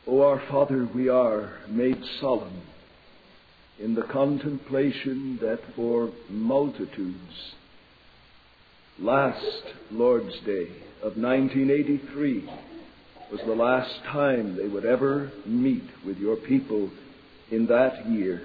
O our Father, we are made solemn in the contemplation that for multitudes, last Lord's Day of 1983 was the last time they would ever meet with your people in that year.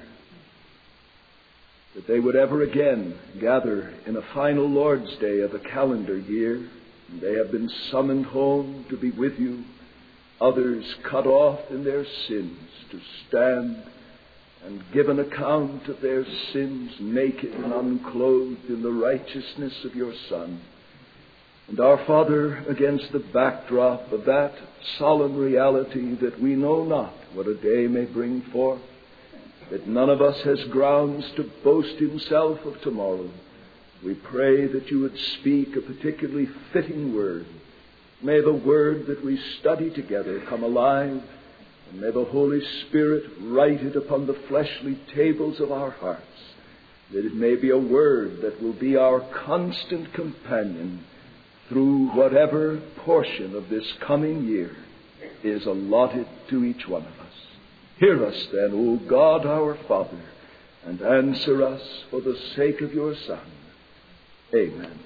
That they would ever again gather in a final Lord's Day of a calendar year. And they have been summoned home to be with you. Others cut off in their sins to stand and give an account of their sins, naked and unclothed in the righteousness of your Son. And our Father, against the backdrop of that solemn reality that we know not what a day may bring forth, that none of us has grounds to boast himself of tomorrow, we pray that you would speak a particularly fitting word. May the word that we study together come alive, and may the Holy Spirit write it upon the fleshly tables of our hearts, that it may be a word that will be our constant companion through whatever portion of this coming year is allotted to each one of us. Hear us then, O God our Father, and answer us for the sake of your Son. Amen.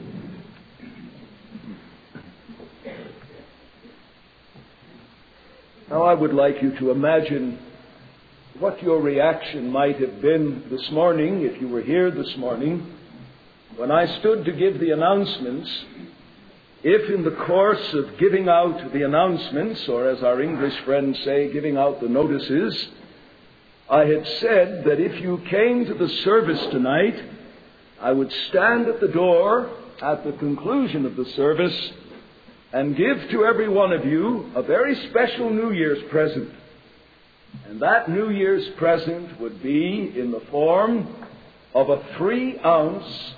Now I would like you to imagine what your reaction might have been this morning, if you were here this morning, when I stood to give the announcements. If in the course of giving out the announcements, or as our English friends say, giving out the notices, I had said that if you came to the service tonight, I would stand at the door at the conclusion of the service and give to every one of you a very special New Year's present. And that New Year's present would be in the form of a 3-ounce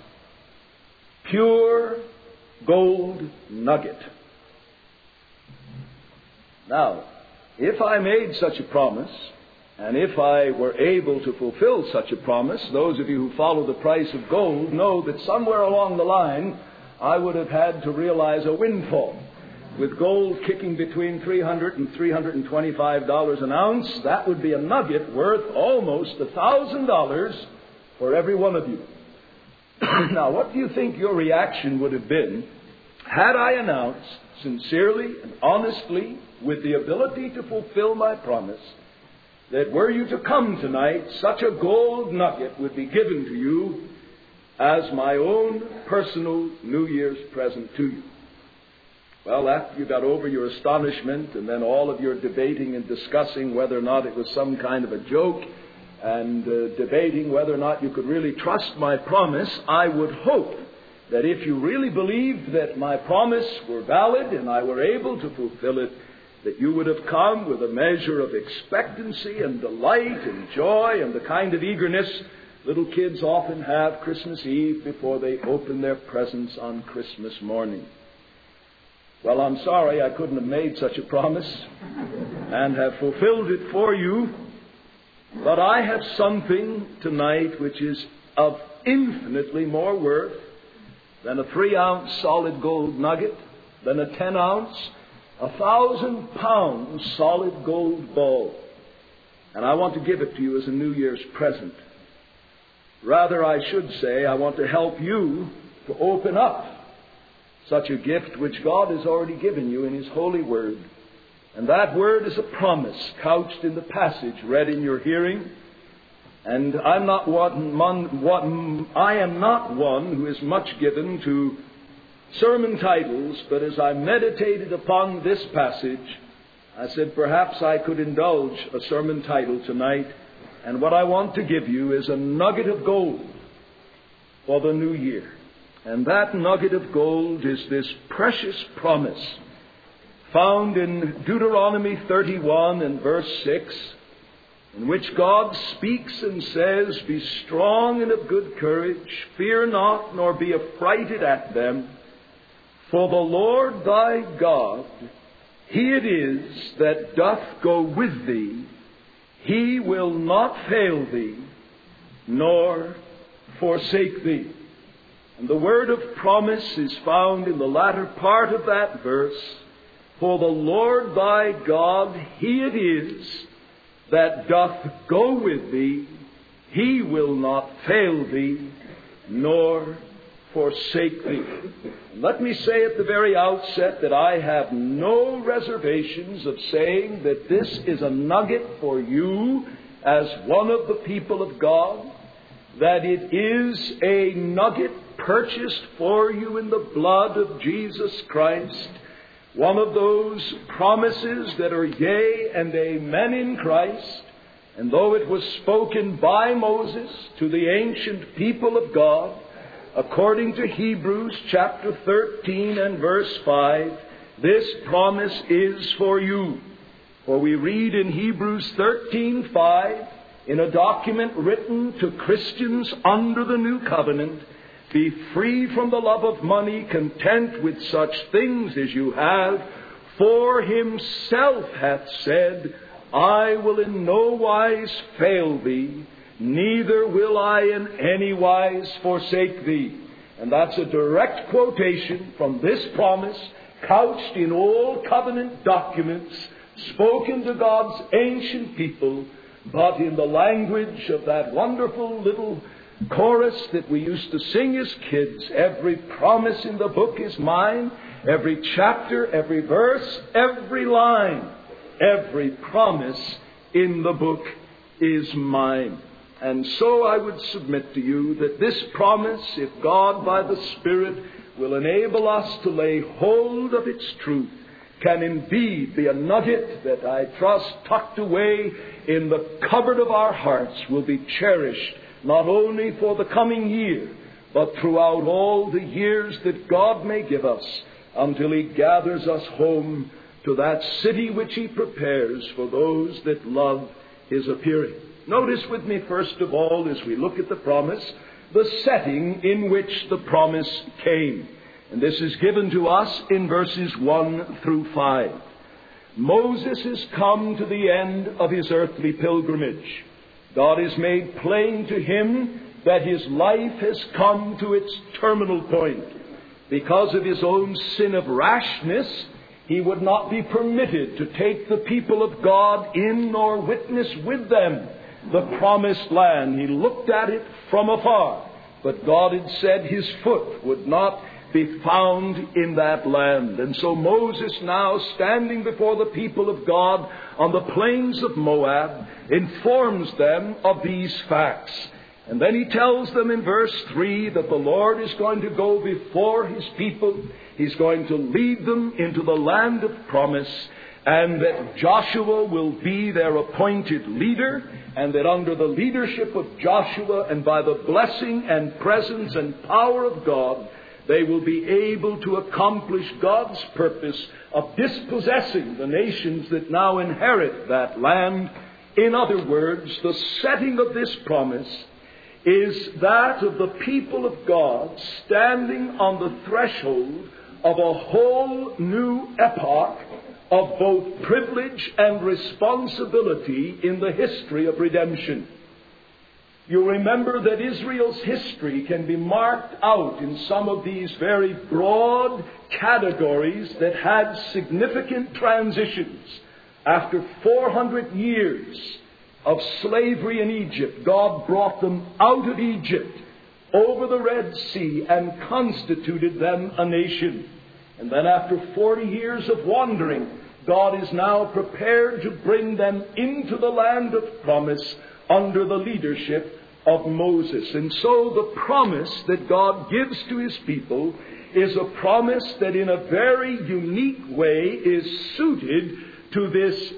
pure gold nugget. Now, if I made such a promise, and if I were able to fulfill such a promise, those of you who follow the price of gold know that somewhere along the line I would have had to realize a windfall. With gold kicking between $300 and $325 an ounce, that would be a nugget worth almost $1,000 for every one of you. Now, what do you think your reaction would have been had I announced sincerely and honestly, with the ability to fulfill my promise, that were you to come tonight, such a gold nugget would be given to you as my own personal New Year's present to you? Well, after you got over your astonishment and then all of your debating and discussing whether or not it was some kind of a joke, and debating whether or not you could really trust my promise, I would hope that if you really believed that my promise were valid and I were able to fulfill it, that you would have come with a measure of expectancy and delight and joy and the kind of eagerness little kids often have Christmas Eve before they open their presents on Christmas morning. Well, I'm sorry I couldn't have made such a promise and have fulfilled it for you. But I have something tonight which is of infinitely more worth than a 3-ounce solid gold nugget, than a 10-ounce, 1,000-pound solid gold ball. And I want to give it to you as a New Year's present. Rather, I should say, I want to help you to open up such a gift which God has already given you in His holy word. And that word is a promise couched in the passage read in your hearing. And I am not one who is much given to sermon titles, but as I meditated upon this passage, I said perhaps I could indulge a sermon title tonight. And what I want to give you is a nugget of gold for the new year. And that nugget of gold is this precious promise found in Deuteronomy 31 and verse 6, in which God speaks and says, "Be strong and of good courage, fear not, nor be affrighted at them, for the Lord thy God, He it is that doth go with thee, He will not fail thee, nor forsake thee." And the word of promise is found in the latter part of that verse, For the Lord thy God, He it is that doth go with thee. He will not fail thee, nor forsake thee. Let me say at the very outset that I have no reservations of saying that this is a nugget for you as one of the people of God, that it is a nugget purchased for you in the blood of Jesus Christ, one of those promises that are yea and amen in Christ. And though it was spoken by Moses to the ancient people of God, according to Hebrews chapter 13 and verse 5, this promise is for you. For we read in Hebrews 13:5, in a document written to Christians under the new covenant, be free from the love of money, content with such things as you have, for Himself hath said, I will in no wise fail thee, neither will I in any wise forsake thee. And that's a direct quotation from this promise, couched in old covenant documents, spoken to God's ancient people, but in the language of that wonderful little chorus that we used to sing as kids. Every promise in the book is mine, every chapter, every verse, every line, every promise in the book is mine. And so I would submit to you that this promise, if God by the Spirit will enable us to lay hold of its truth, can indeed be a nugget that I trust tucked away in the cupboard of our hearts, will be cherished not only for the coming year, but throughout all the years that God may give us, until He gathers us home to that city which He prepares for those that love His appearing. Notice with me, first of all, as we look at the promise, the setting in which the promise came. And this is given to us in verses 1 through 5. Moses has come to the end of his earthly pilgrimage. God has made plain to him that his life has come to its terminal point. Because of his own sin of rashness, he would not be permitted to take the people of God in nor witness with them the promised land. He looked at it from afar, but God had said his foot would not be found in that land. And so Moses, now standing before the people of God on the plains of Moab, informs them of these facts. And then he tells them in verse 3 that the Lord is going to go before his people. He's going to lead them into the land of promise, and that Joshua will be their appointed leader, and that under the leadership of Joshua and by the blessing and presence and power of God, they will be able to accomplish God's purpose of dispossessing the nations that now inherit that land. In other words, the setting of this promise is that of the people of God standing on the threshold of a whole new epoch of both privilege and responsibility in the history of redemption. You remember that Israel's history can be marked out in some of these very broad categories that had significant transitions. After 400 years of slavery in Egypt, God brought them out of Egypt over the Red Sea and constituted them a nation. And then after 40 years of wandering, God is now prepared to bring them into the land of promise under the leadership of Moses. And so the promise that God gives to his people is a promise that in a very unique way is suited to this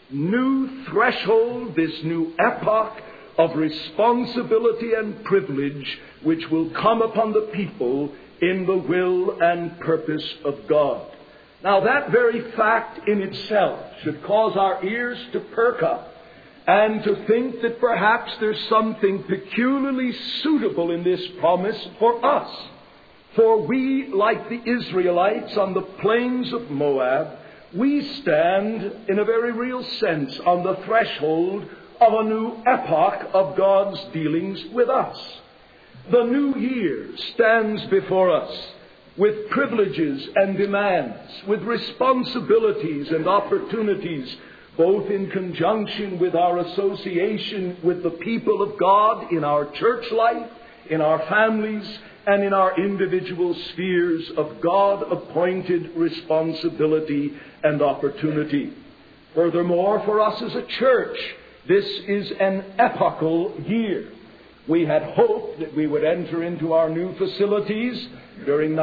new threshold, this new epoch of responsibility and privilege which will come upon the people in the will and purpose of God. Now that very fact in itself should cause our ears to perk up and to think that perhaps there's something peculiarly suitable in this promise for us. For we, like the Israelites on the plains of Moab, we stand in a very real sense on the threshold of a new epoch of God's dealings with us. The new year stands before us. with privileges and demands, with responsibilities and opportunities, both in conjunction with our association with the people of God in our church life, in our families, and in our individual spheres of God-appointed responsibility and opportunity. Furthermore, for us as a church, this is an epochal year. We had hoped that we would enter into our new facilities during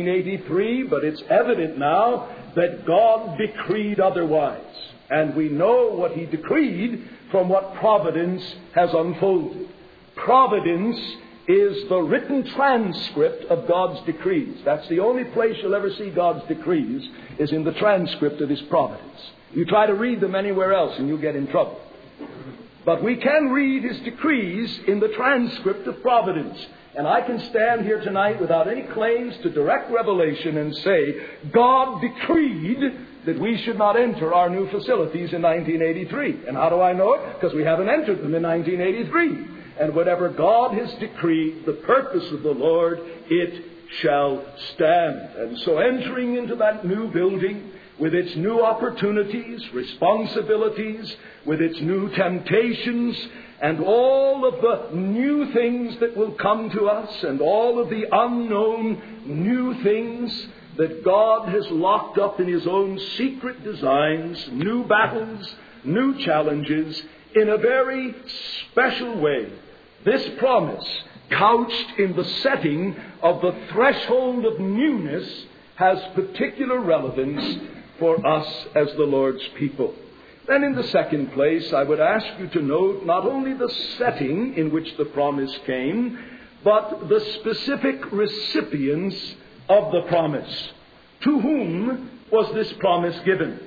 1983, but it's evident now that God decreed otherwise. And we know what He decreed from what providence has unfolded. Providence is the written transcript of God's decrees. That's the only place you'll ever see God's decrees, is in the transcript of His providence. You try to read them anywhere else and you'll get in trouble. But we can read His decrees in the transcript of providence. And I can stand here tonight without any claims to direct revelation and say, God decreed that we should not enter our new facilities in 1983. And how do I know it? Because we haven't entered them in 1983. And whatever God has decreed, the purpose of the Lord, it shall stand. And so entering into that new building, with its new opportunities, responsibilities, with its new temptations, and all of the new things that will come to us, and all of the unknown new things that God has locked up in His own secret designs, new battles, new challenges, in a very special way. This promise, couched in the setting of the threshold of newness, has particular relevance for us as the Lord's people. Then in the second place, I would ask you to note not only the setting in which the promise came, but the specific recipients of the promise. To whom was this promise given?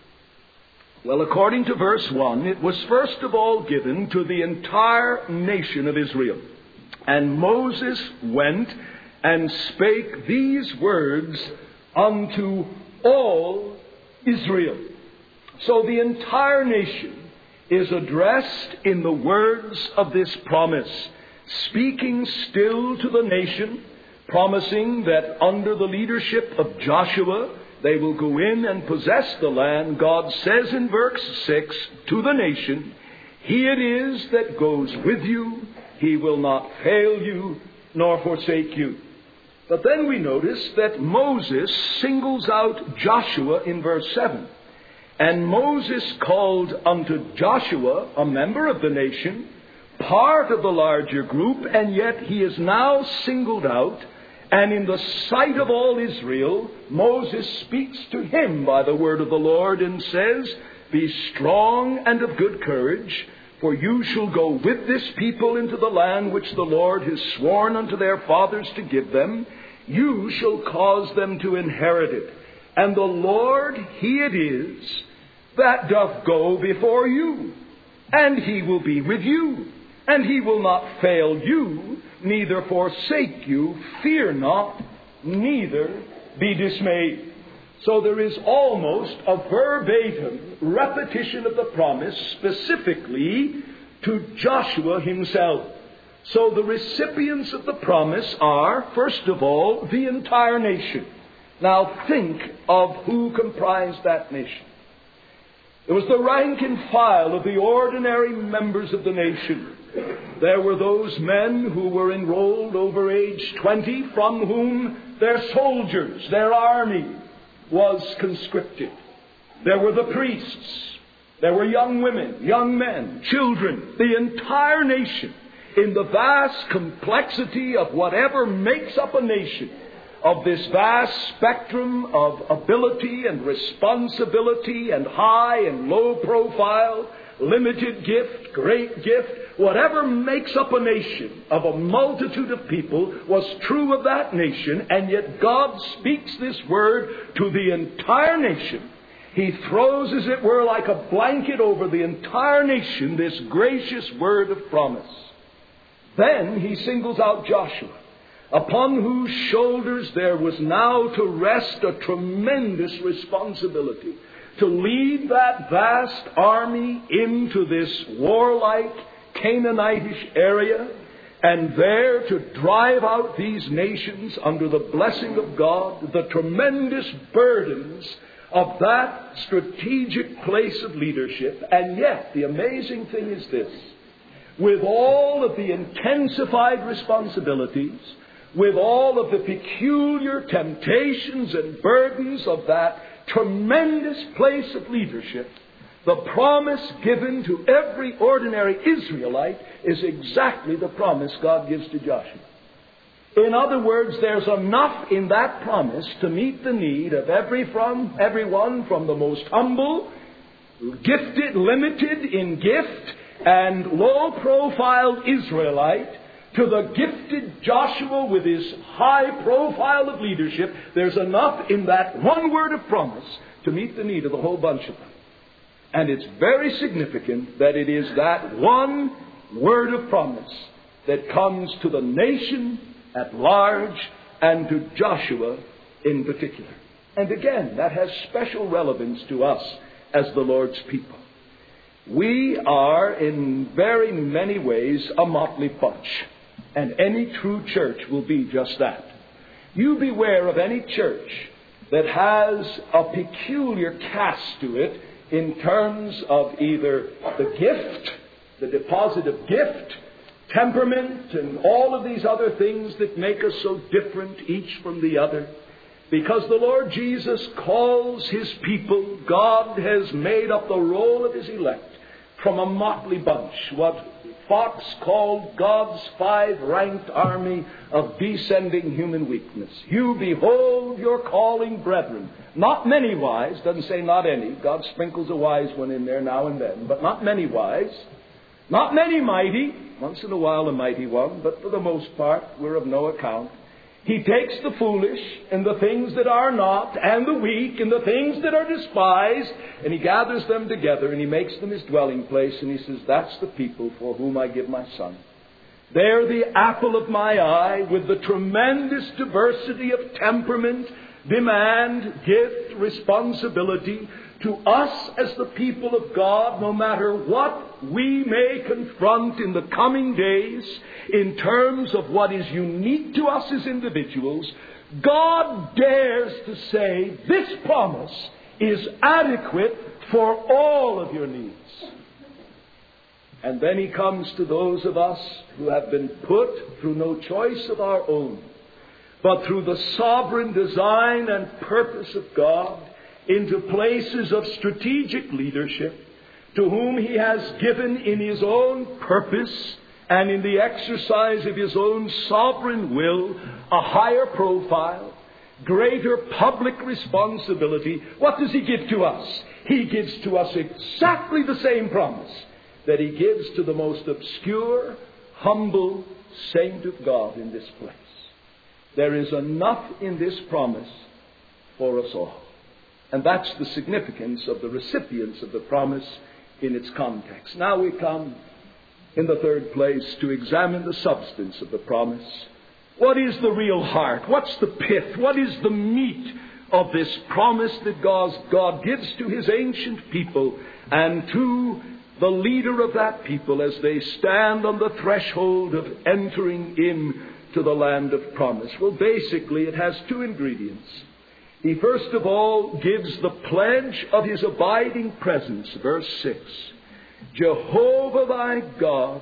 Well, according to verse 1, it was first of all given to the entire nation of Israel. And Moses went and spake these words unto all Israel. So the entire nation is addressed in the words of this promise, speaking still to the nation, promising that under the leadership of Joshua, they will go in and possess the land. God says in verse 6 to the nation, He it is that goes with you, He will not fail you, nor forsake you. But then we notice that Moses singles out Joshua in verse 7. And Moses called unto Joshua, a member of the nation, part of the larger group, and yet he is now singled out. And in the sight of all Israel, Moses speaks to him by the word of the Lord and says, Be strong and of good courage, for you shall go with this people into the land which the Lord has sworn unto their fathers to give them. You shall cause them to inherit it. And the Lord, He it is that doth go before you, and He will be with you, and He will not fail you, neither forsake you. Fear not, neither be dismayed. So there is almost a verbatim repetition of the promise specifically to Joshua himself. So the recipients of the promise are, first of all, the entire nation. Now think of who comprised that nation. It was the rank and file of the ordinary members of the nation. There were those men who were enrolled over age 20, from whom their soldiers, their army, was conscripted. There were the priests. There were young women, young men, children, the entire nation, in the vast complexity of whatever makes up a nation, of this vast spectrum of ability and responsibility and high and low profile, limited gift, great gift, whatever makes up a nation of a multitude of people was true of that nation, and yet God speaks this word to the entire nation. He throws, as it were, like a blanket over the entire nation, this gracious word of promise. Then He singles out Joshua, upon whose shoulders there was now to rest a tremendous responsibility to lead that vast army into this warlike Canaanitish area, and there to drive out these nations under the blessing of God, the tremendous burdens of that strategic place of leadership. And yet, the amazing thing is this: with all of the intensified responsibilities, with all of the peculiar temptations and burdens of that tremendous place of leadership, the promise given to every ordinary Israelite is exactly the promise God gives to Joshua. In other words, there's enough in that promise to meet the need of everyone from the most humble, gifted, limited in gift, and low-profile Israelite to the gifted Joshua with his high profile of leadership. There's enough in that one word of promise to meet the need of the whole bunch of them. And it's very significant that it is that one word of promise that comes to the nation at large and to Joshua in particular. And again, that has special relevance to us as the Lord's people. We are in very many ways a motley bunch, and any true church will be just that. You beware of any church that has a peculiar cast to it in terms of either the gift, the deposit of gift, temperament, and all of these other things that make us so different each from the other. Because the Lord Jesus calls His people, God has made up the roll of His elect from a motley bunch, what Fox called God's 5-ranked army of descending human weakness. You behold your calling, brethren. Not many wise, doesn't say not any. God sprinkles a wise one in there now and then, but not many wise. Not many mighty, once in a while a mighty one, but for the most part we're of no account. He takes the foolish and the things that are not, and the weak and the things that are despised, and He gathers them together and He makes them His dwelling place, and He says, that's the people for whom I give my Son. They're the apple of my eye, with the tremendous diversity of temperament, demand, gift, responsibility. To us as the people of God, no matter what we may confront in the coming days in terms of what is unique to us as individuals, God dares to say this promise is adequate for all of your needs. And then He comes to those of us who have been put through no choice of our own, but through the sovereign design and purpose of God, into places of strategic leadership, to whom He has given in His own purpose and in the exercise of His own sovereign will a higher profile, greater public responsibility. What does He give to us? He gives to us exactly the same promise that He gives to the most obscure, humble saint of God in this place. There is enough in this promise for us all. And that's the significance of the recipients of the promise in its context. Now we come, in the third place, to examine the substance of the promise. What is the real heart? What's the pith? What is the meat of this promise that God gives to His ancient people and to the leader of that people as they stand on the threshold of entering into the land of promise? Well, basically, it has two ingredients. He first of all gives the pledge of His abiding presence, verse 6. Jehovah thy God,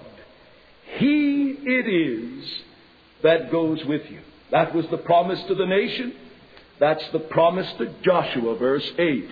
He it is that goes with you. That was the promise to the nation. That's the promise to Joshua, verse 8.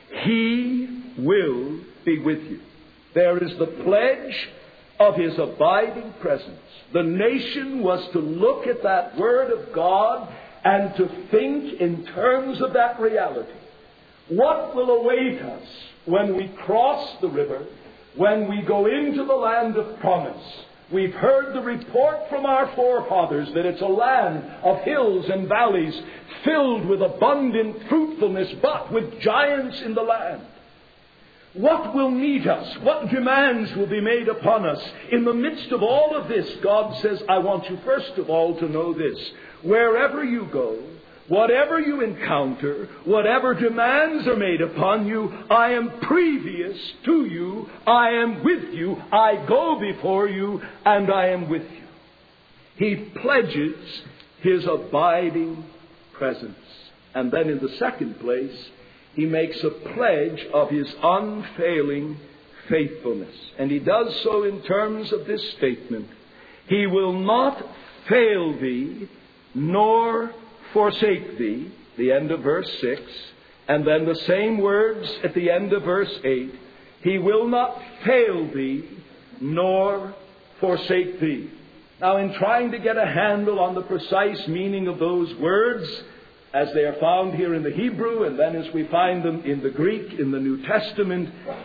He will be with you. There is the pledge of His abiding presence. The nation was to look at that Word of God and to think in terms of that reality. What will await us when we cross the river, when we go into the land of promise? We've heard the report from our forefathers that it's a land of hills and valleys filled with abundant fruitfulness, but with giants in the land. What will meet us? What demands will be made upon us? In the midst of all of this, God says, I want you first of all to know this. Wherever you go, whatever you encounter, whatever demands are made upon you, I am previous to you. I am with you. I go before you, and I am with you. He pledges His abiding presence. And then in the second place, He makes a pledge of His unfailing faithfulness. And He does so in terms of this statement: He will not fail thee, nor forsake thee, the end of verse 6. And then the same words at the end of verse 8. He will not fail thee, nor forsake thee. Now, in trying to get a handle on the precise meaning of those words, as they are found here in the Hebrew, and then as we find them in the Greek in the New Testament,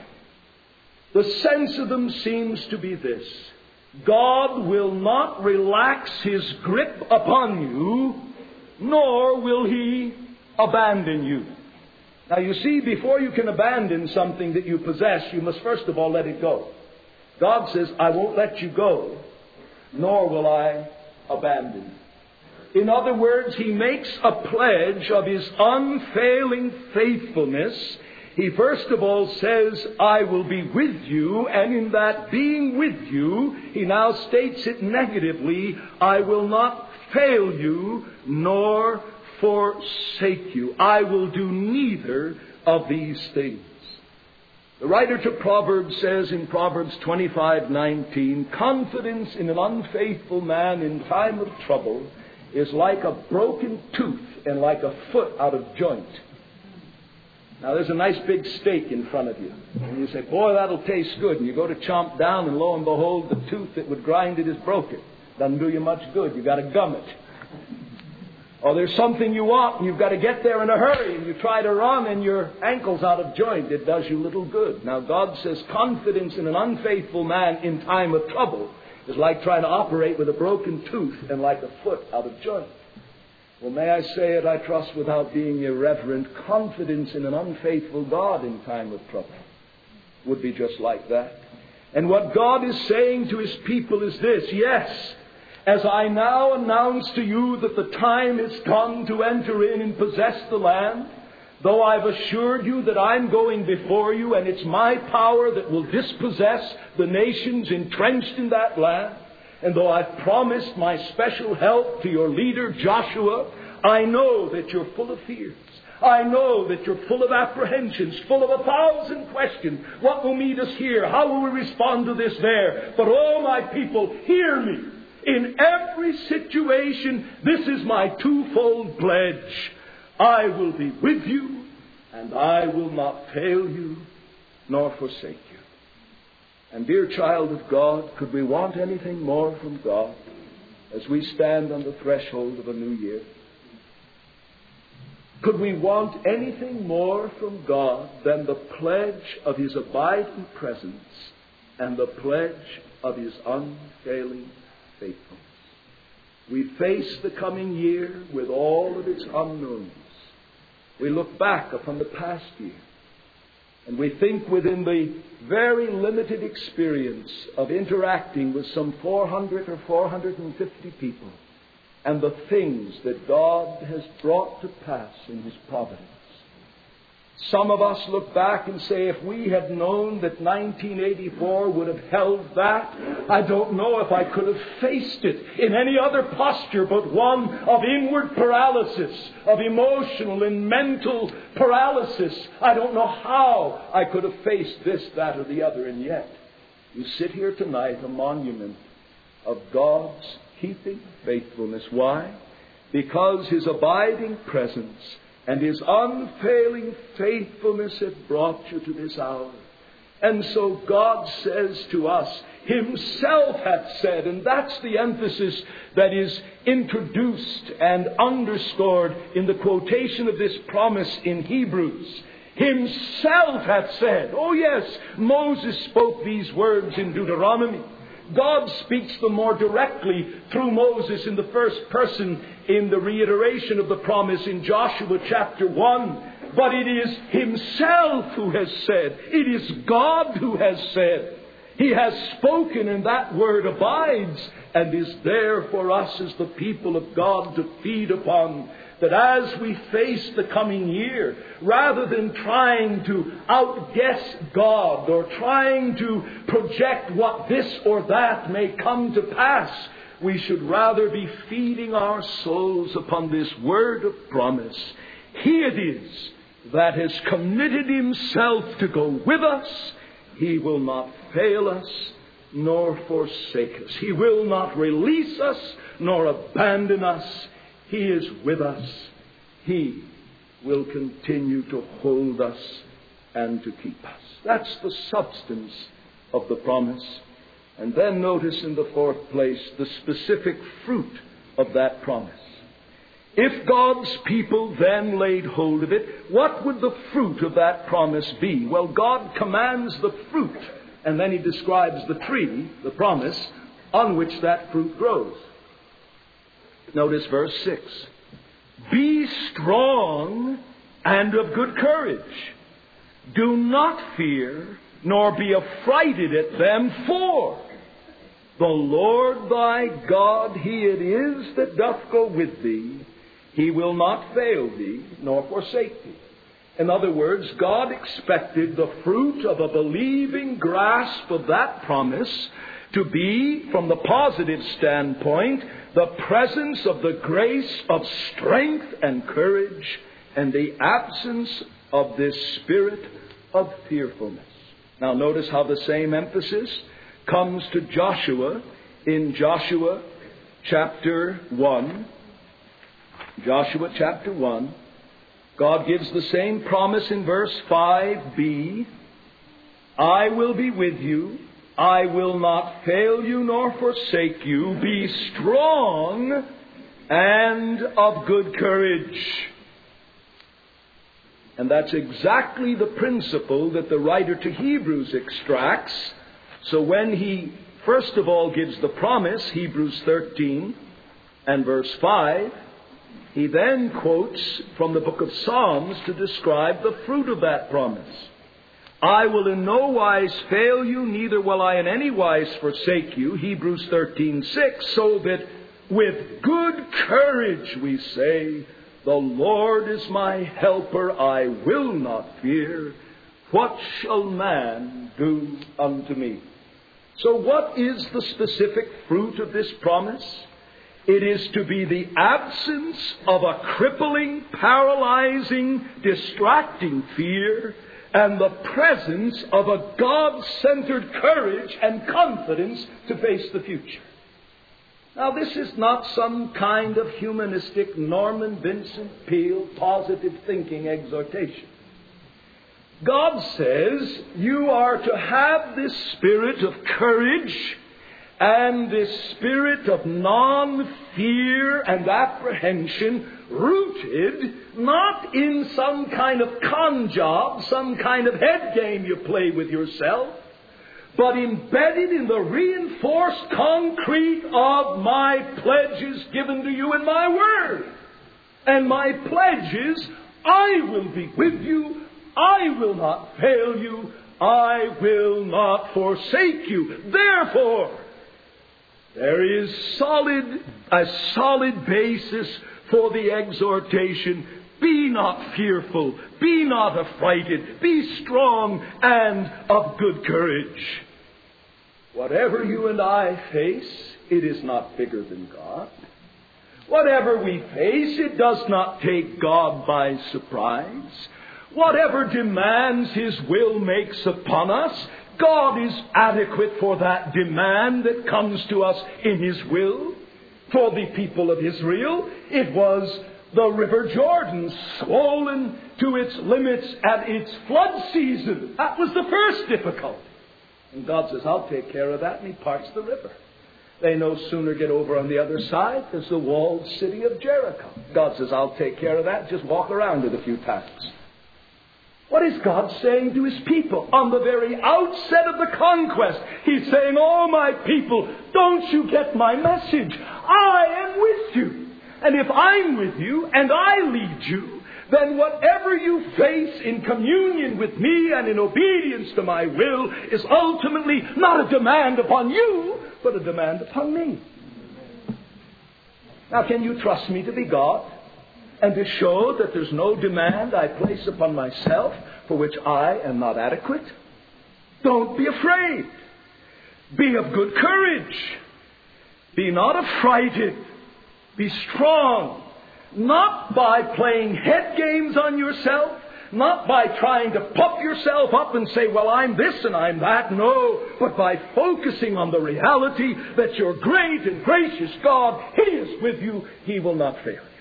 the sense of them seems to be this: God will not relax His grip upon you, nor will He abandon you. Now, you see, before you can abandon something that you possess, you must first of all let it go. God says, I won't let you go, nor will I abandon you. In other words, He makes a pledge of His unfailing faithfulness. He first of all says, I will be with you, and in that being with you, He now states it negatively: I will not fail you, nor forsake you. I will do neither of these things. The writer to Proverbs says in Proverbs 25:19, confidence in an unfaithful man in time of trouble is like a broken tooth and like a foot out of joint. Now, there's a nice big steak in front of you, and you say, boy, that'll taste good. And you go to chomp down, and lo and behold, the tooth that would grind it is broken. Doesn't do you much good. You've got to gum it. Or there's something you want, and you've got to get there in a hurry, and you try to run, and your ankle's out of joint. It does you little good. Now, God says confidence in an unfaithful man in time of trouble is like trying to operate with a broken tooth and like a foot out of joint. Well, may I say it, I trust, without being irreverent, confidence in an unfaithful God in time of trouble would be just like that. And what God is saying to His people is this: yes, as I now announce to you that the time has come to enter in and possess the land, though I've assured you that I'm going before you and it's my power that will dispossess the nations entrenched in that land, and though I've promised my special help to your leader Joshua, I know that you're full of fears. I know that you're full of apprehensions, full of 1,000 questions. What will meet us here? How will we respond to this there? But oh, my people, hear me. In every situation, this is my twofold pledge. I will be with you, and I will not fail you, nor forsake you. And dear child of God, could we want anything more from God as we stand on the threshold of a new year? Could we want anything more from God than the pledge of His abiding presence and the pledge of His unfailing faithfulness? We face the coming year with all of its unknowns. We look back upon the past year, and we think within the very limited experience of interacting with some 400 or 450 people, and the things that God has brought to pass in His providence. Some of us look back and say, if we had known that 1984 would have held that, I don't know if I could have faced it in any other posture but one of inward paralysis, of emotional and mental paralysis. I don't know how I could have faced this, that, or the other. And yet, you sit here tonight, a monument of God's keeping faithfulness. Why? Because His abiding presence and His unfailing faithfulness have brought you to this hour. And so God says to us, Himself hath said, and that's the emphasis that is introduced and underscored in the quotation of this promise in Hebrews. Himself hath said. Oh yes, Moses spoke these words in Deuteronomy. God speaks them more directly through Moses in the first person in the reiteration of the promise in Joshua chapter 1. But it is Himself who has said. It is God who has said. He has spoken, and that word abides and is there for us as the people of God to feed upon. That as we face the coming year, rather than trying to outguess God or trying to project what this or that may come to pass, we should rather be feeding our souls upon this word of promise. He it is that has committed himself to go with us. He will not fail us nor forsake us. He will not release us nor abandon us. He is with us. He will continue to hold us and to keep us. That's the substance of the promise. And then notice in the fourth place the specific fruit of that promise. If God's people then laid hold of it, what would the fruit of that promise be? Well, God commands the fruit, and then he describes the tree, the promise, on which that fruit grows. Notice verse 6. Be strong and of good courage. Do not fear, nor be affrighted at them, for the Lord thy God, he it is that doth go with thee. He will not fail thee, nor forsake thee. In other words, God expected the fruit of a believing grasp of that promise to be, from the positive standpoint, the presence of the grace of strength and courage and the absence of this spirit of fearfulness. Now notice how the same emphasis comes to Joshua in Joshua chapter 1. Joshua chapter 1. God gives the same promise in verse 5b. I will be with you. I will not fail you nor forsake you. Be strong and of good courage. And that's exactly the principle that the writer to Hebrews extracts. So when he first of all gives the promise, Hebrews 13 and verse 5, he then quotes from the book of Psalms to describe the fruit of that promise. I will in no wise fail you, neither will I in any wise forsake you, Hebrews 13:6, so that with good courage we say, the Lord is my helper, I will not fear. What shall man do unto me? So what is the specific fruit of this promise? It is to be the absence of a crippling, paralyzing, distracting fear and the presence of a God-centered courage and confidence to face the future. Now, this is not some kind of humanistic Norman Vincent Peale positive thinking exhortation. God says you are to have this spirit of courage and this spirit of non-fear and apprehension rooted not in some kind of con job, some kind of head game you play with yourself, but embedded in the reinforced concrete of my pledges given to you in my word. And my pledges, I will be with you, I will not fail you, I will not forsake you. Therefore, there is a solid basis for the exhortation. Be not fearful, be not affrighted, be strong and of good courage. Whatever you and I face, it is not bigger than God. Whatever we face, it does not take God by surprise. Whatever demands His will makes upon us, God is adequate for that demand that comes to us in His will. For the people of Israel, it was the River Jordan, swollen to its limits at its flood season. That was the first difficulty. And God says, I'll take care of that, and He parts the river. They no sooner get over on the other side as the walled city of Jericho. God says, I'll take care of that, just walk around it a few times. What is God saying to His people? On the very outset of the conquest, He's saying, oh, my people, don't you get my message? I am with you. And if I'm with you and I lead you, then whatever you face in communion with me and in obedience to my will is ultimately not a demand upon you, but a demand upon me. Now, can you trust me to be God? And to show that there's no demand I place upon myself for which I am not adequate? Don't be afraid. Be of good courage. Be not affrighted. Be strong. Not by playing head games on yourself. Not by trying to puff yourself up and say, well, I'm this and I'm that. No, but by focusing on the reality that your great and gracious God, He is with you. He will not fail you.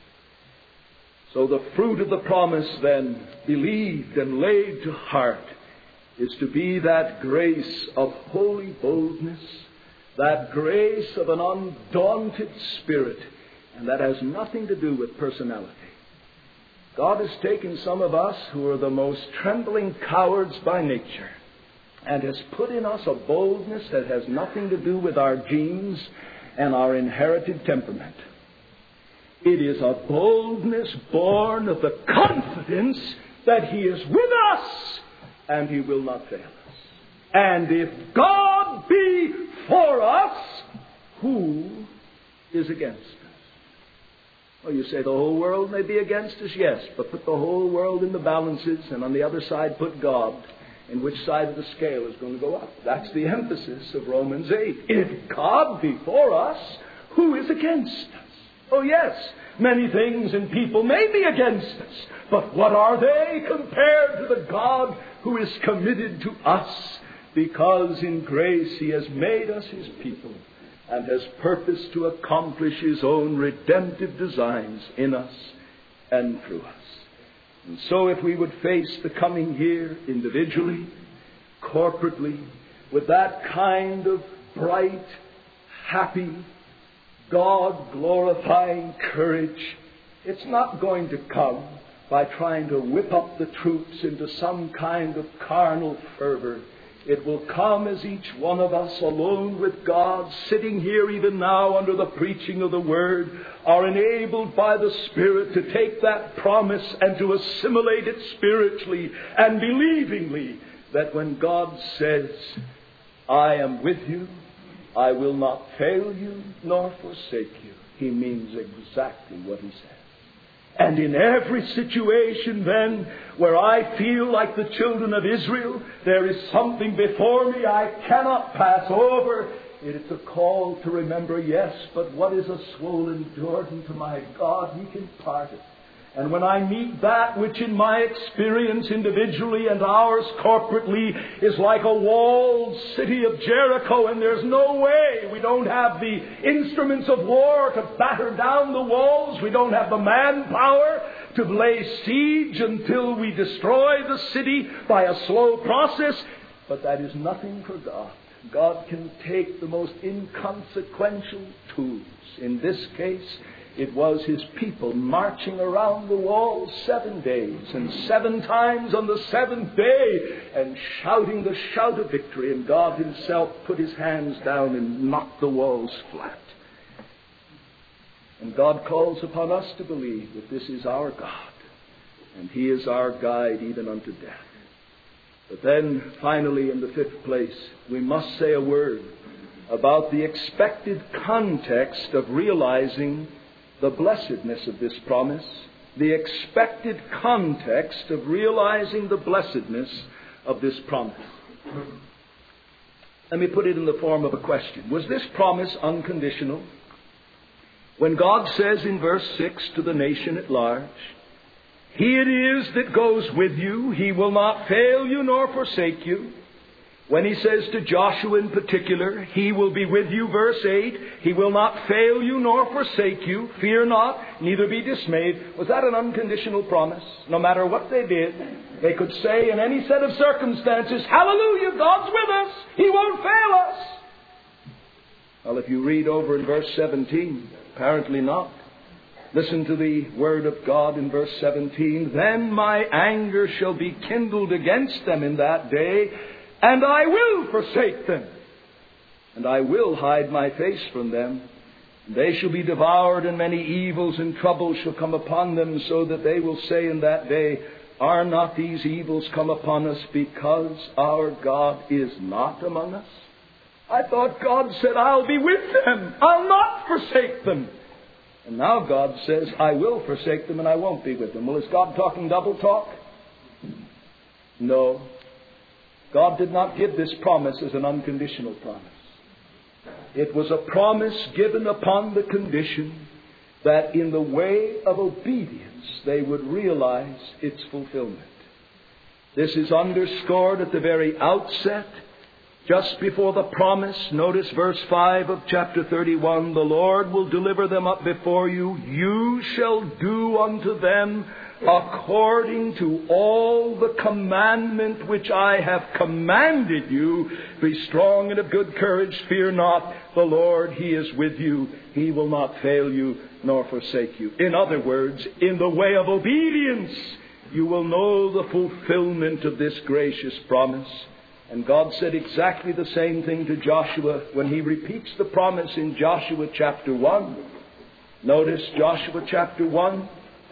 So the fruit of the promise then, believed and laid to heart, is to be that grace of holy boldness, that grace of an undaunted spirit, and that has nothing to do with personality. God has taken some of us who are the most trembling cowards by nature and has put in us a boldness that has nothing to do with our genes and our inherited temperament. It is a boldness born of the confidence that He is with us and He will not fail us. And if God be for us, who is against us? Well, you say the whole world may be against us, yes, but put the whole world in the balances and on the other side put God. And which side of the scale is going to go up? That's the emphasis of Romans 8. If God be for us, who is against us? Oh yes, many things and people may be against us, but what are they compared to the God who is committed to us? Because in grace He has made us His people and has purposed to accomplish His own redemptive designs in us and through us. And so if we would face the coming year individually, corporately, with that kind of bright, happy, God-glorifying courage, it's not going to come by trying to whip up the troops into some kind of carnal fervor. It will come as each one of us, alone with God, sitting here even now under the preaching of the Word, are enabled by the Spirit to take that promise and to assimilate it spiritually and believingly, that when God says, I am with you, I will not fail you nor forsake you, He means exactly what He says. And in every situation then where I feel like the children of Israel, there is something before me I cannot pass over, it is a call to remember, yes, but what is a swollen Jordan to my God? He can part it. And when I meet that which in my experience individually and ours corporately is like a walled city of Jericho, and there's no way, we don't have the instruments of war to batter down the walls, we don't have the manpower to lay siege until we destroy the city by a slow process, but that is nothing for God. God can take the most inconsequential tools. In this case, it was His people marching around the walls 7 days, and 7 times on the 7th day, and shouting the shout of victory. And God Himself put His hands down and knocked the walls flat. And God calls upon us to believe that this is our God, and He is our guide even unto death. But then, finally, in the 5th place, we must say a word about the expected context of realizing the blessedness of this promise, the expected context of realizing the blessedness of this promise. Let me put it in the form of a question. Was this promise unconditional? When God says in verse 6 to the nation at large, He it is that goes with you, He will not fail you nor forsake you. When He says to Joshua in particular, He will be with you, verse 8, He will not fail you nor forsake you, fear not, neither be dismayed. Was that an unconditional promise? No matter what they did, they could say in any set of circumstances, hallelujah, God's with us, He won't fail us. Well, if you read over in verse 17, apparently not. Listen to the word of God in verse 17. Then my anger shall be kindled against them in that day, and I will forsake them, and I will hide my face from them. They shall be devoured, and many evils and troubles shall come upon them, so that they will say in that day, are not these evils come upon us because our God is not among us? I thought God said, I'll be with them, I'll not forsake them. And now God says, I will forsake them and I won't be with them. Well, is God talking double talk? No. God did not give this promise as an unconditional promise. It was a promise given upon the condition that in the way of obedience they would realize its fulfillment. This is underscored at the very outset, just before the promise. Notice verse 5 of chapter 31. The Lord will deliver them up before you. You shall do unto them according to all the commandment which I have commanded you. Be strong and of good courage. Fear not. The Lord, He is with you. He will not fail you nor forsake you. In other words, in the way of obedience, you will know the fulfillment of this gracious promise. And God said exactly the same thing to Joshua when He repeats the promise in Joshua chapter 1. Notice Joshua chapter 1.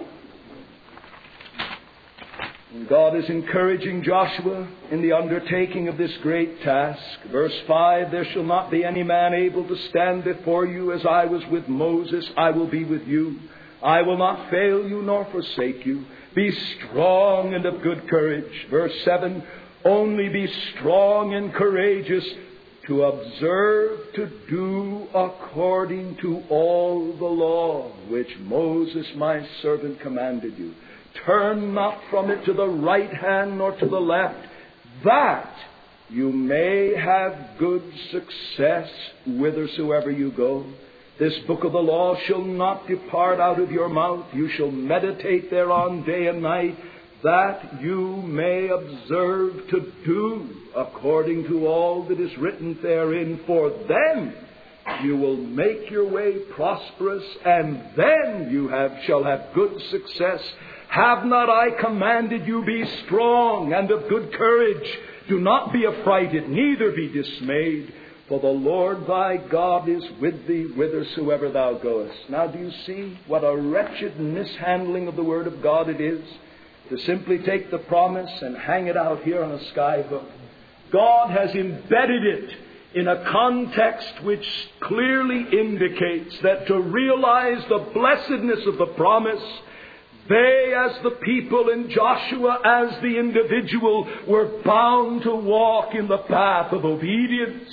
And God is encouraging Joshua in the undertaking of this great task. Verse 5, there shall not be any man able to stand before you as I was with Moses. I will be with you. I will not fail you nor forsake you. Be strong and of good courage. Verse 7, only be strong and courageous to observe to do according to all the law which Moses my servant commanded you. Turn not from it to the right hand nor to the left, that you may have good success whithersoever you go. This book of the law shall not depart out of your mouth. You shall meditate thereon day and night, that you may observe to do according to all that is written therein. For then you will make your way prosperous, and then you shall have good success. Have not I commanded you? Be strong and of good courage. Do not be affrighted, neither be dismayed. For the Lord thy God is with thee whithersoever thou goest. Now do you see what a wretched mishandling of the Word of God it is? To simply take the promise and hang it out here on a skyhook. God has embedded it in a context which clearly indicates that to realize the blessedness of the promise, they, as the people, and Joshua as the individual, were bound to walk in the path of obedience.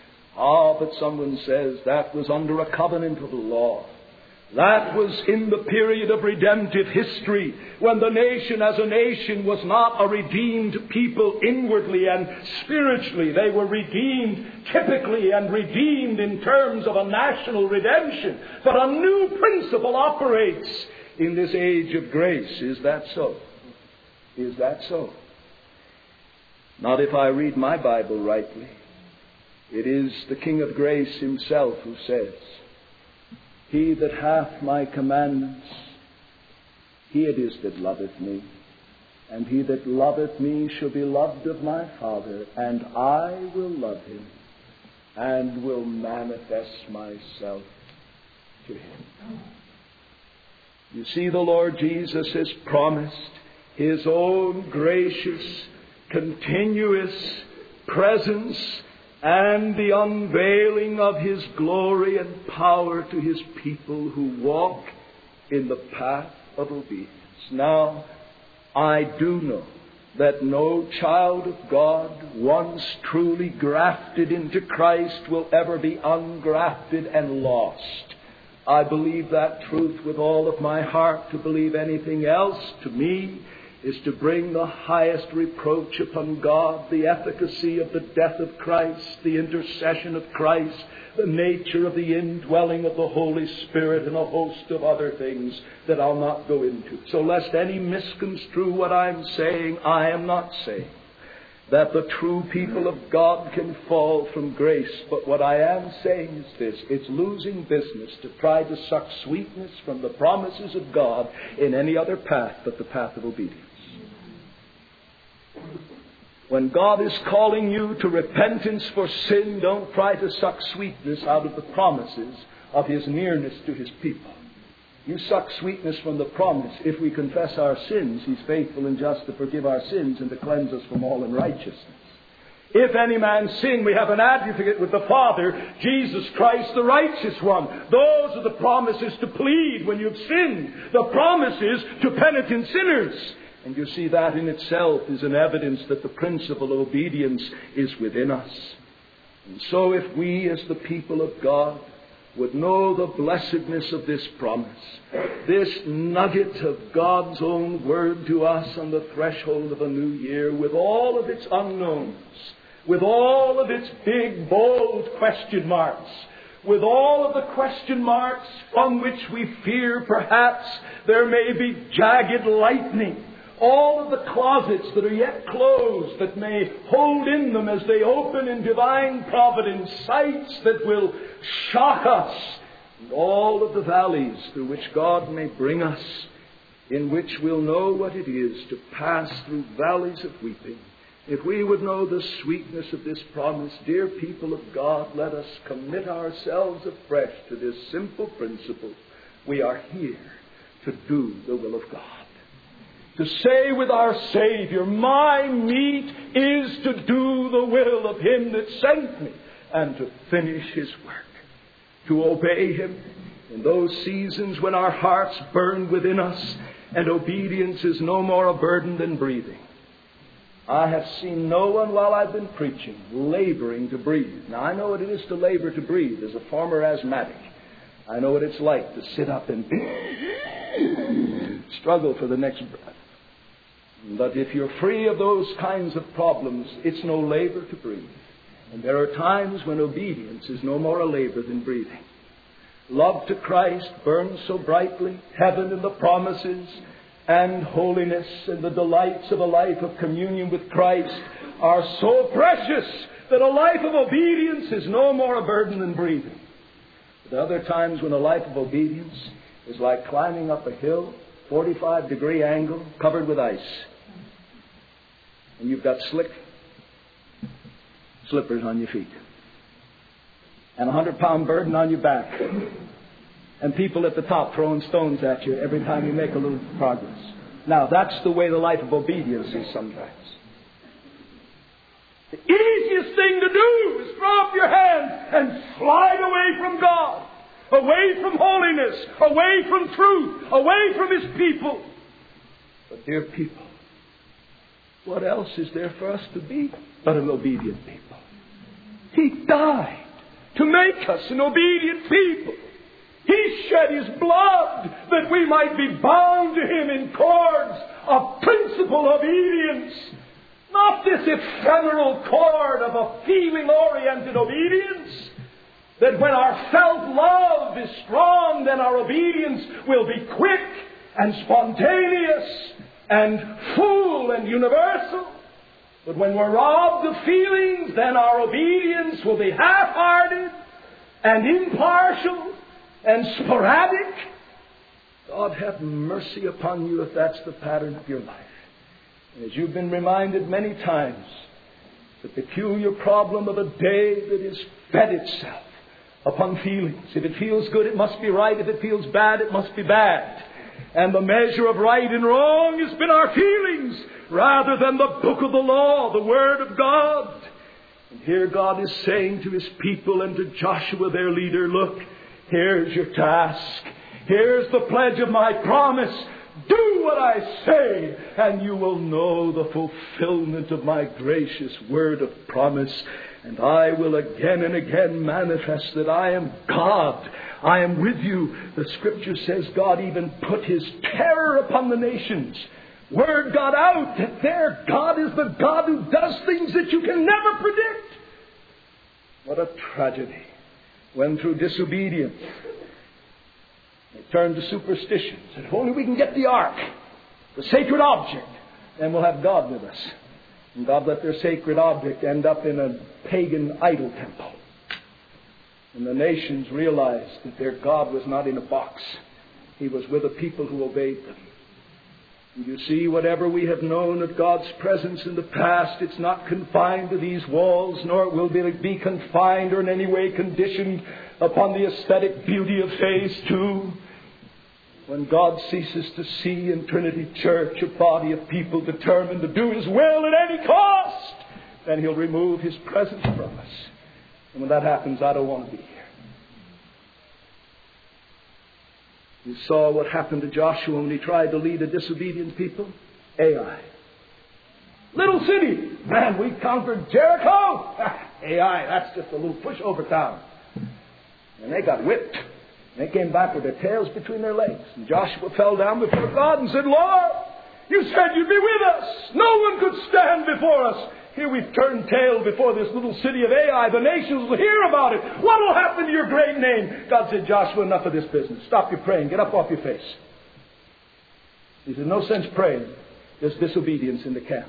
But someone says that was under a covenant of the law. That was in the period of redemptive history, when the nation as a nation was not a redeemed people inwardly and spiritually. They were redeemed typically and redeemed in terms of a national redemption. But a new principle operates in this age of grace. Is that so? Is that so? Not if I read my Bible rightly. It is the King of grace Himself who says, He that hath my commandments, he it is that loveth me. And he that loveth me shall be loved of my Father, and I will love him, and will manifest myself to him. You see, the Lord Jesus has promised His own gracious, continuous presence and the unveiling of His glory and power to His people who walk in the path of obedience. Now, I do know that no child of God, once truly grafted into Christ, will ever be ungrafted and lost. I believe that truth with all of my heart. To believe anything else, to me, is to bring the highest reproach upon God. The efficacy of the death of Christ, the intercession of Christ, the nature of the indwelling of the Holy Spirit, and a host of other things that I'll not go into. So lest any misconstrue what I'm saying, I am not saying that the true people of God can fall from grace. But what I am saying is this: it's losing business to try to suck sweetness from the promises of God in any other path but the path of obedience. When God is calling you to repentance for sin, don't try to suck sweetness out of the promises of His nearness to His people. You suck sweetness from the promise. If we confess our sins, He's faithful and just to forgive our sins and to cleanse us from all unrighteousness. If any man sin, we have an advocate with the Father, Jesus Christ, the righteous one. Those are the promises to plead when you've sinned. The promises to penitent sinners. And you see, that in itself is an evidence that the principle of obedience is within us. And so if we as the people of God would know the blessedness of this promise, this nugget of God's own word to us on the threshold of a new year, with all of its unknowns, with all of its big, bold question marks, with all of the question marks from which we fear perhaps there may be jagged lightning, all of the closets that are yet closed that may hold in them as they open in divine providence sights that will shock us, and all of the valleys through which God may bring us, in which we'll know what it is to pass through valleys of weeping. If we would know the sweetness of this promise, dear people of God, let us commit ourselves afresh to this simple principle. We are here to do the will of God. To say with our Savior, my meat is to do the will of Him that sent me, and to finish His work. To obey Him in those seasons when our hearts burn within us, and obedience is no more a burden than breathing. I have seen no one while I've been preaching laboring to breathe. Now, I know what it is to labor to breathe as a former asthmatic. I know what it's like to sit up and struggle for the next breath. But if you're free of those kinds of problems, it's no labor to breathe. And there are times when obedience is no more a labor than breathing. Love to Christ burns so brightly. Heaven and the promises and holiness and the delights of a life of communion with Christ are so precious that a life of obedience is no more a burden than breathing. But other times when a life of obedience is like climbing up a hill, 45-degree angle, covered with ice. And you've got slick slippers on your feet. And a 100-pound burden on your back. And people at the top throwing stones at you every time you make a little progress. Now, that's the way the life of obedience is sometimes. The easiest thing to do is throw up your hands and slide away from God, away from holiness, away from truth, away from His people. But, dear people, what else is there for us to be but an obedient people? He died to make us an obedient people. He shed His blood that we might be bound to Him in cords of principal obedience. Not this ephemeral cord of a feeling-oriented obedience, that when our self-love is strong, then our obedience will be quick and spontaneous and full and universal. But when we're robbed of feelings, then our obedience will be half-hearted and impartial and sporadic. God have mercy upon you if that's the pattern of your life. And as you've been reminded many times, the peculiar problem of a day that is fed itself upon feelings. If it feels good, it must be right. If it feels bad, it must be bad. And the measure of right and wrong has been our feelings rather than the book of the law, the Word of God. And here God is saying to His people and to Joshua, their leader, look, here's your task. Here's the pledge of my promise. Do what I say, and you will know the fulfillment of my gracious word of promise. And I will again and again manifest that I am God. I am with you. The Scripture says God even put His terror upon the nations. Word got out that their God is the God who does things that you can never predict. What a tragedy when through disobedience they turned to superstitions. If only we can get the ark, the sacred object, then we'll have God with us. And God let their sacred object end up in a pagan idol temple. And the nations realized that their God was not in a box. He was with a people who obeyed them. And you see, whatever we have known of God's presence in the past, it's not confined to these walls, nor will it be confined or in any way conditioned upon the aesthetic beauty of phase 2. When God ceases to see in Trinity Church a body of people determined to do His will at any cost, then He'll remove His presence from us. And when that happens, I don't want to be here. You saw what happened to Joshua when he tried to lead a disobedient people? Ai. Little city. Man, we conquered Jericho. Ai, that's just a little pushover town. And they got whipped. They came back with their tails between their legs. And Joshua fell down before God and said, Lord, you said you'd be with us. No one could stand before us. Here we've turned tail before this little city of Ai. The nations will hear about it. What will happen to your great name? God said, Joshua, enough of this business. Stop your praying. Get up off your face. He said, no sense praying. There's disobedience in the camp.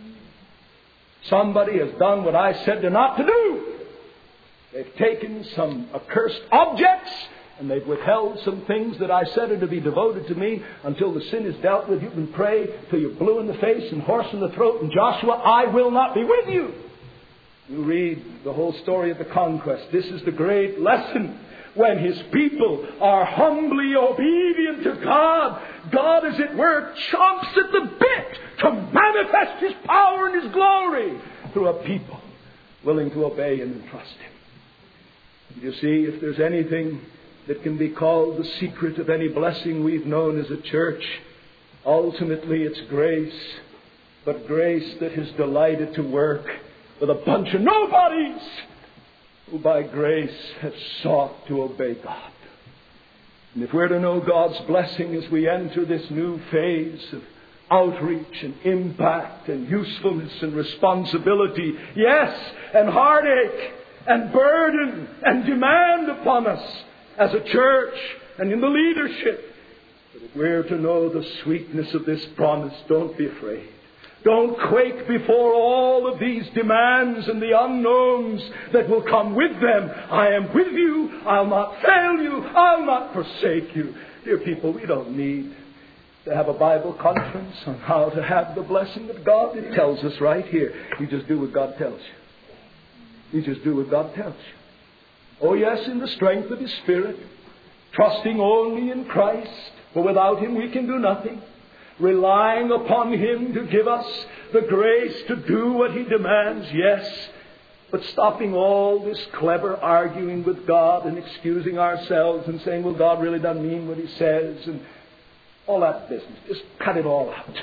Somebody has done what I said they're not to do. They've taken some accursed objects and they've withheld some things that I said are to be devoted to me until the sin is dealt with. You can pray till you're blue in the face and hoarse in the throat. And Joshua, I will not be with you. You read the whole story of the conquest. This is the great lesson. When His people are humbly obedient to God, God, as it were, chomps at the bit to manifest His power and His glory through a people willing to obey Him and trust Him. You see, if there's anything that can be called the secret of any blessing we've known as a church, ultimately it's grace, but grace that has delighted to work with a bunch of nobodies who by grace have sought to obey God. And if we're to know God's blessing as we enter this new phase of outreach and impact and usefulness and responsibility, yes, and heartache and burden and demand upon us as a church and in the leadership, but if we're to know the sweetness of this promise, don't be afraid. Don't quake before all of these demands and the unknowns that will come with them. I am with you. I'll not fail you. I'll not forsake you. Dear people, we don't need to have a Bible conference on how to have the blessing of God. It tells us right here. You just do what God tells you. You just do what God tells you. Oh yes, in the strength of His Spirit, trusting only in Christ, for without Him we can do nothing. Relying upon Him to give us the grace to do what He demands, yes, but stopping all this clever arguing with God and excusing ourselves and saying, well, God really doesn't mean what He says, and all that business. Just cut it all out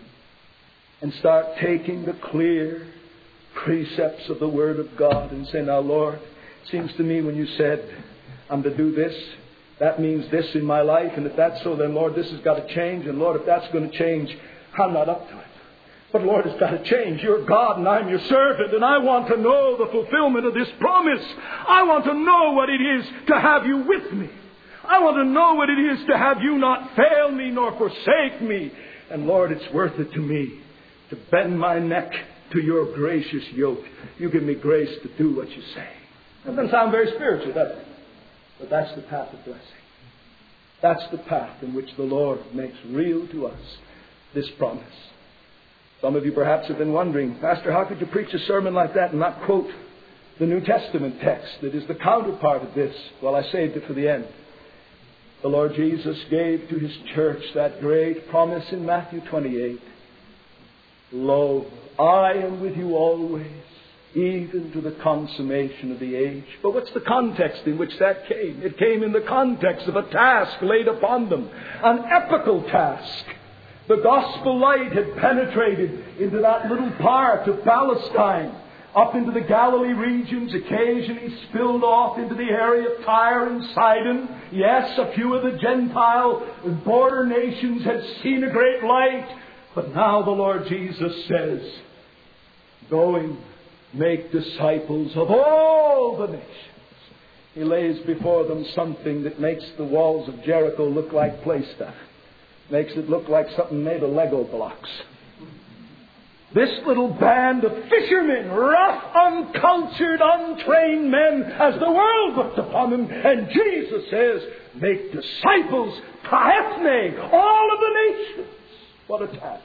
and start taking the clear precepts of the Word of God and say, now, Lord, it seems to me when you said I'm to do this, that means this in my life, and if that's so, then Lord, this has got to change, and Lord, if that's going to change, I'm not up to it. But Lord, it's got to change. You're God and I'm your servant, and I want to know the fulfillment of this promise. I want to know what it is to have you with me. I want to know what it is to have you not fail me nor forsake me. And Lord, it's worth it to me to bend my neck to your gracious yoke. You give me grace to do what you say. That doesn't sound very spiritual, does it? But that's the path of blessing. That's the path in which the Lord makes real to us this promise. Some of you perhaps have been wondering, Pastor, how could you preach a sermon like that and not quote the New Testament text that is the counterpart of this? Well, I saved it for the end. The Lord Jesus gave to His church that great promise in Matthew 28. Lo, I am with you always, even to the consummation of the age. But what's the context in which that came? It came in the context of a task laid upon them, an epical task. The gospel light had penetrated into that little part of Palestine, up into the Galilee regions, occasionally spilled off into the area of Tyre and Sidon. Yes, a few of the Gentile border nations had seen a great light. But now the Lord Jesus says, going, make disciples of all the nations. He lays before them something that makes the walls of Jericho look like play stuff. Makes it look like something made of Lego blocks. This little band of fishermen, rough, uncultured, untrained men, as the world looked upon them. And Jesus says, make disciples, paethne, all of the nations. What a task.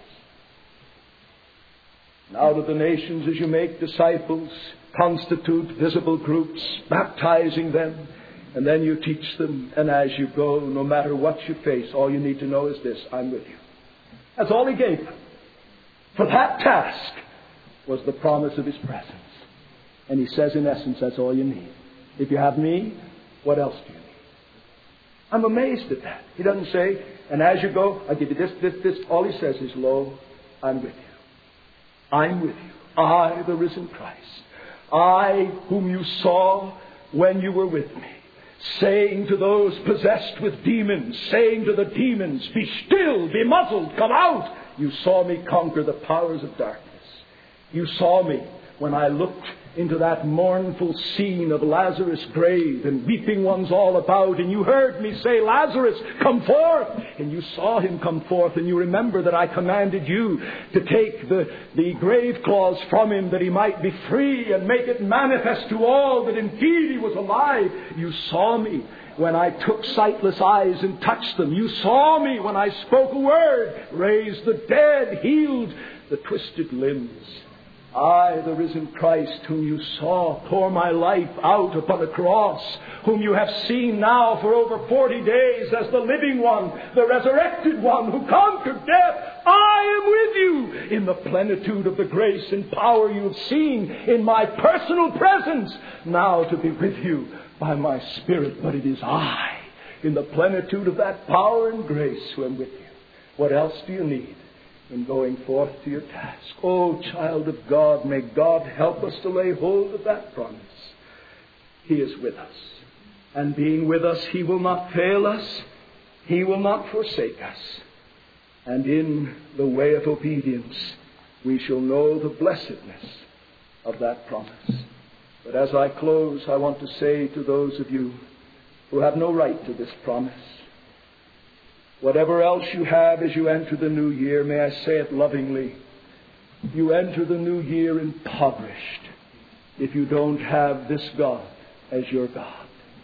And out of the nations, as you make disciples, constitute visible groups, baptizing them, and then you teach them. And as you go, no matter what you face, all you need to know is this: I'm with you. That's all He gave them. For that task was the promise of His presence. And He says, in essence, that's all you need. If you have me, what else do you need? I'm amazed at that. He doesn't say, and as you go, I'll give you this. All He says is, lo, I'm with you. I'm with you. I, the risen Christ. I, whom you saw when you were with me, saying to those possessed with demons, saying to the demons, be still, be muzzled, come out. You saw me conquer the powers of darkness. You saw me when I looked into that mournful scene of Lazarus' grave and weeping ones all about, and you heard me say, Lazarus, come forth. And you saw him come forth, and you remember that I commanded you to take the grave cloths from him that he might be free and make it manifest to all that indeed he was alive. You saw me when I took sightless eyes and touched them. You saw me when I spoke a word, raised the dead, healed the twisted limbs. I, the risen Christ, whom you saw pour my life out upon a cross, whom you have seen now for over 40 days as the living one, the resurrected one who conquered death. I am with you in the plenitude of the grace and power you have seen in my personal presence, now to be with you by my Spirit. But it is I, in the plenitude of that power and grace, who am with you. What else do you need in going forth to your task? Oh, child of God, may God help us to lay hold of that promise. He is with us. And being with us, He will not fail us. He will not forsake us. And in the way of obedience, we shall know the blessedness of that promise. But as I close, I want to say to those of you who have no right to this promise, whatever else you have as you enter the new year, may I say it lovingly, you enter the new year impoverished if you don't have this God as your God.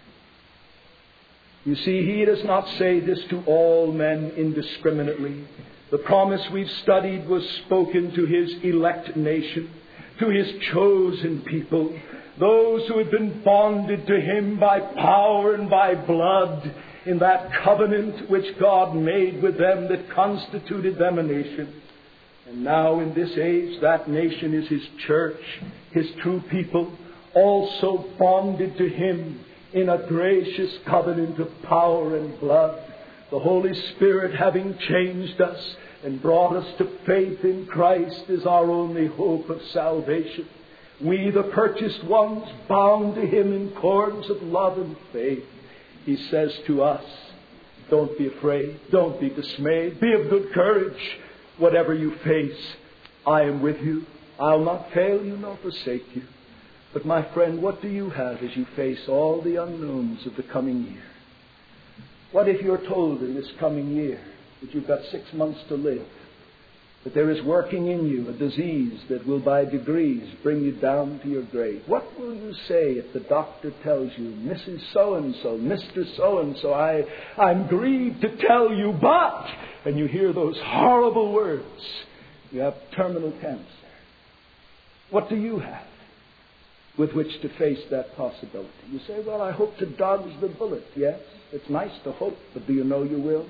You see, He does not say this to all men indiscriminately. The promise we've studied was spoken to His elect nation, to His chosen people, those who had been bonded to Him by power and by blood, in that covenant which God made with them that constituted them a nation. And now in this age, that nation is His church, His true people, also bonded to Him in a gracious covenant of power and blood. The Holy Spirit having changed us and brought us to faith in Christ is our only hope of salvation. We, the purchased ones, bound to Him in cords of love and faith. He says to us, don't be afraid, don't be dismayed, be of good courage. Whatever you face, I am with you. I'll not fail you nor forsake you. But my friend, what do you have as you face all the unknowns of the coming year? What if you're told in this coming year that you've got 6 months to live, that there is working in you a disease that will by degrees bring you down to your grave? What will you say if the doctor tells you, Mrs. So-and-so, Mr. So-and-so, I'm grieved to tell you, but, and you hear those horrible words, you have terminal cancer. What do you have with which to face that possibility? You say, well, I hope to dodge the bullet. Yes, it's nice to hope, but do you know you will?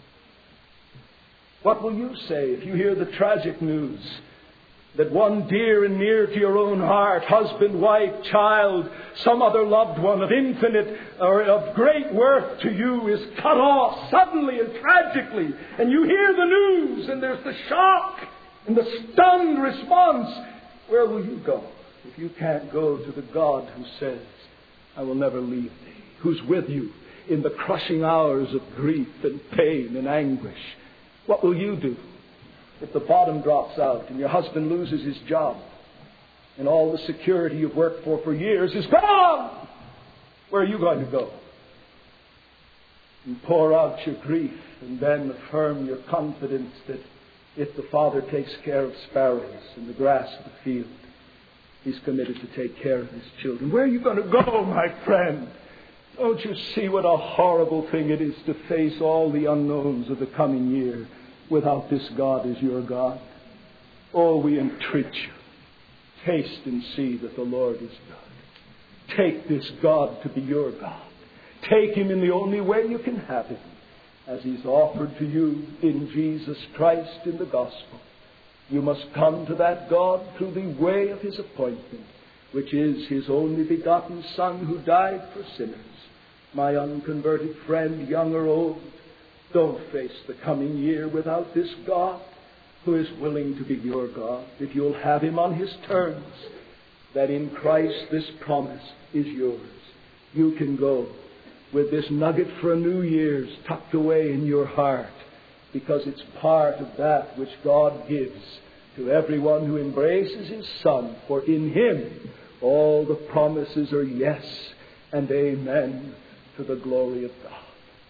What will you say if you hear the tragic news that one dear and near to your own heart, husband, wife, child, some other loved one of infinite or of great worth to you is cut off suddenly and tragically, and you hear the news and there's the shock and the stunned response? Where will you go if you can't go to the God who says, I will never leave thee, who's with you in the crushing hours of grief and pain and anguish? What will you do if the bottom drops out and your husband loses his job and all the security you've worked for years is gone? Where are you going to go? And pour out your grief and then affirm your confidence that if the Father takes care of sparrows in the grass of the field, He's committed to take care of His children. Where are you going to go, my friend? Don't you see what a horrible thing it is to face all the unknowns of the coming year without this God as your God? Oh, we entreat you. Taste and see that the Lord is good. Take this God to be your God. Take Him in the only way you can have Him, as He's offered to you in Jesus Christ in the gospel. You must come to that God through the way of His appointment, which is His only begotten Son who died for sinners. My unconverted friend, young or old, don't face the coming year without this God. who is willing to be your God, if you'll have him on his terms, that in Christ this promise is yours. You can go with this nugget for a New Year's tucked away in your heart, because it's part of that which God gives to everyone who embraces his Son. For in him all the promises are yes and amen to the glory of God.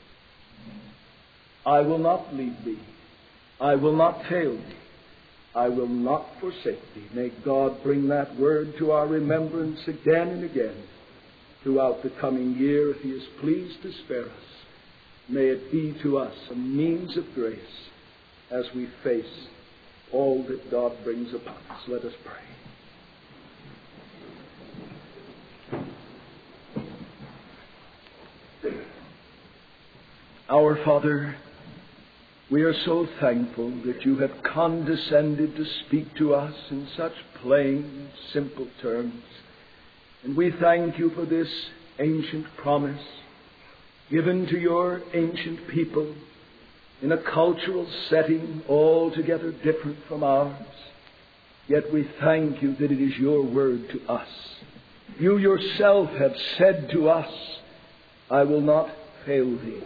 I will not leave thee. I will not fail thee. I will not forsake thee. May God bring that word to our remembrance again and again throughout the coming year, if he is pleased to spare us. May it be to us a means of grace as we face all that God brings upon us. Let us pray. Our Father, we are so thankful that you have condescended to speak to us in such plain, simple terms. And we thank you for this ancient promise given to your ancient people in a cultural setting altogether different from ours. Yet we thank you that it is your word to us. You yourself have said to us, I will not fail thee,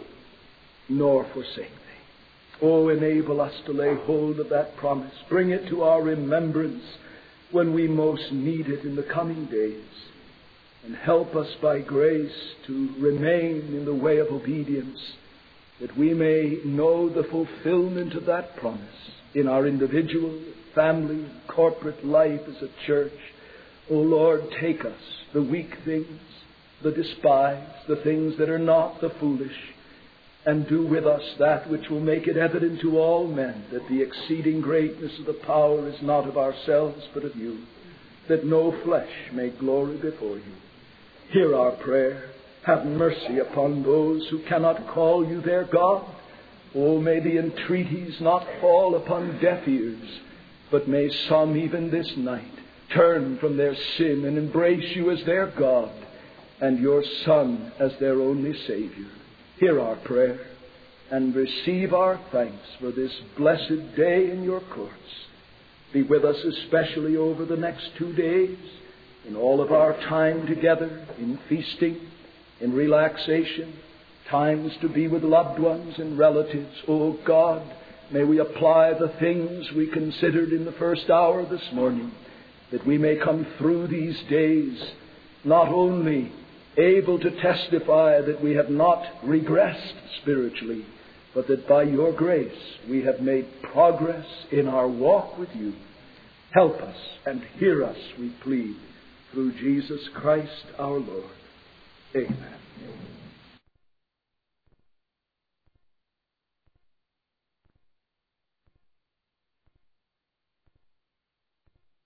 nor forsake thee. Oh, enable us to lay hold of that promise. Bring it to our remembrance when we most need it in the coming days. And help us by grace to remain in the way of obedience, that we may know the fulfillment of that promise in our individual, family, corporate life as a church. O Lord, take us, the weak things, the despised, the things that are not, the foolish, and do with us that which will make it evident to all men that the exceeding greatness of the power is not of ourselves but of you, that no flesh may glory before you. Hear our prayer. Have mercy upon those who cannot call you their God. Oh, may the entreaties not fall upon deaf ears, but may some even this night turn from their sin and embrace you as their God and your Son as their only Savior. Hear our prayer and receive our thanks for this blessed day in your courts. Be with us especially over the next 2 days, in all of our time together, in feasting, in relaxation, times to be with loved ones and relatives. Oh God, may we apply the things we considered in the first hour this morning, that we may come through these days not only able to testify that we have not regressed spiritually, but that by your grace we have made progress in our walk with you. Help us and hear us, we plead, through Jesus Christ our Lord. Amen.